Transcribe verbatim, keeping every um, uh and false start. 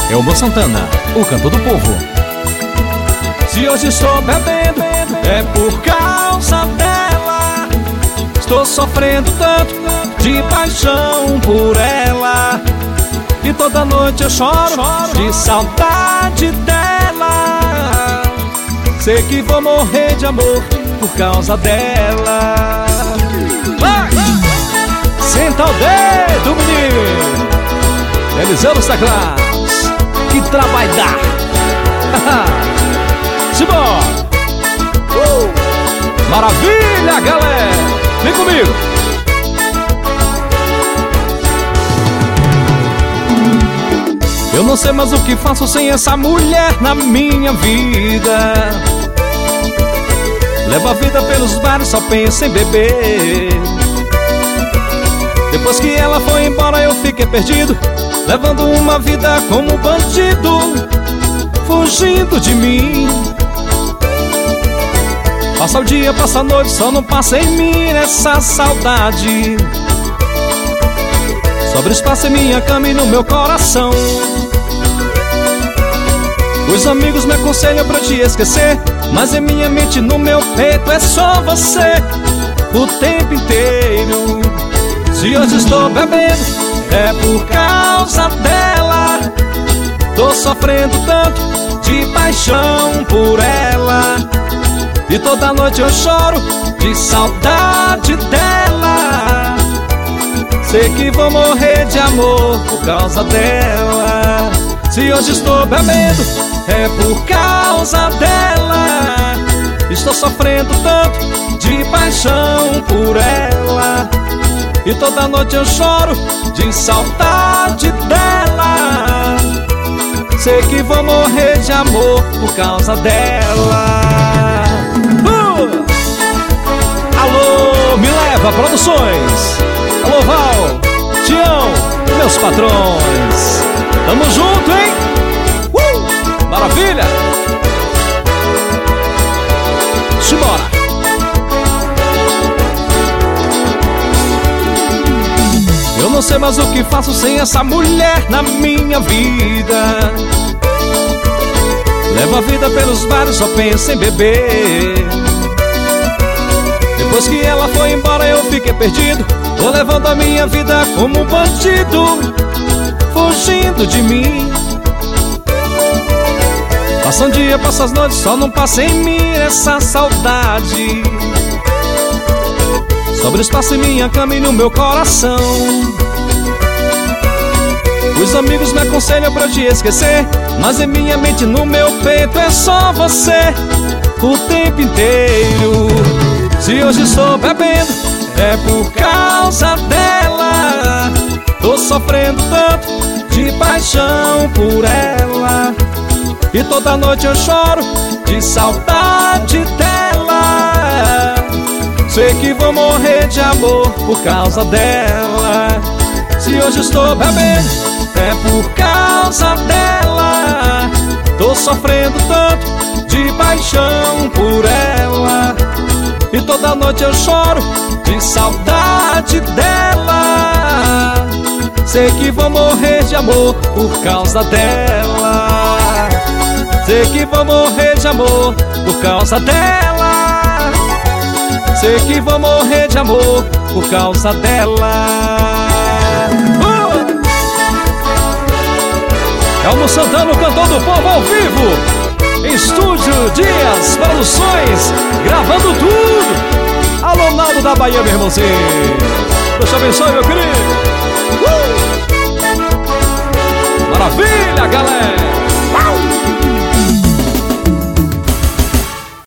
Elmo Santana, o cantor do povo. Se hoje estou bebendo, é por causa dela. Estou sofrendo tanto de paixão por ela, e toda noite eu choro de saudade dela. Sei que vou morrer de amor por causa dela. Vai! Senta o dedo, menino. Eliseu dos teclados. Que trabalho dá. Simbora. uh! Maravilha, galera. Vem comigo. Eu não sei mais o que faço sem essa mulher na minha vida. Levo a vida pelos bares, só penso em beber. Depois que ela foi embora eu fiquei perdido, levando uma vida como bandido, fugindo de mim. Passa o dia, passa a noite, só não passa em mim essa saudade. Sobre espaço em minha cama e no meu coração. Os amigos me aconselham pra te esquecer, mas em minha mente, no meu peito, é só você o tempo inteiro. Se hoje estou bebendo, é por causa dela. Tô sofrendo tanto de paixão por ela, e toda noite eu choro de saudade dela. Sei que vou morrer de amor por causa dela. Se hoje estou bebendo, é por causa dela. Estou sofrendo tanto de paixão por ela, e toda noite eu choro de saudade dela. Sei que vou morrer de amor por causa dela. uh! Alô, Me Leva Produções. Alô, Val, Tião, meus patrões. Tamo junto, hein? Uh! Maravilha! Simbora! Eu não sei mais o que faço sem essa mulher na minha vida. Levo a vida pelos bares, só penso em beber. Depois que ela foi embora eu fiquei perdido, tô levando a minha vida como um bandido, fugindo de mim. Passa um dia, passa as noites, só não passa em mim essa saudade. Sobre espaço em minha cama e no meu coração. Os amigos me aconselham pra te esquecer, mas em minha mente, no meu peito, é só você o tempo inteiro. Se hoje estou bebendo, é por causa dela. Tô sofrendo tanto de paixão por ela, e toda noite eu choro de saudade dela. Sei que vou morrer de amor por causa dela. Se hoje estou bebendo, é por causa dela. Tô sofrendo tanto de paixão por ela, e toda noite eu choro de saudade dela. Sei que vou morrer de amor por causa dela. Sei que vou morrer de amor por causa dela. Sei que vou morrer de amor por causa dela. uh! Elmo Santana, o cantor do povo, ao vivo. Estúdio Dias Produções, gravando tudo. Alô, Naldo da Bahia, meu irmãozinho. Deus te abençoe, meu querido. uh!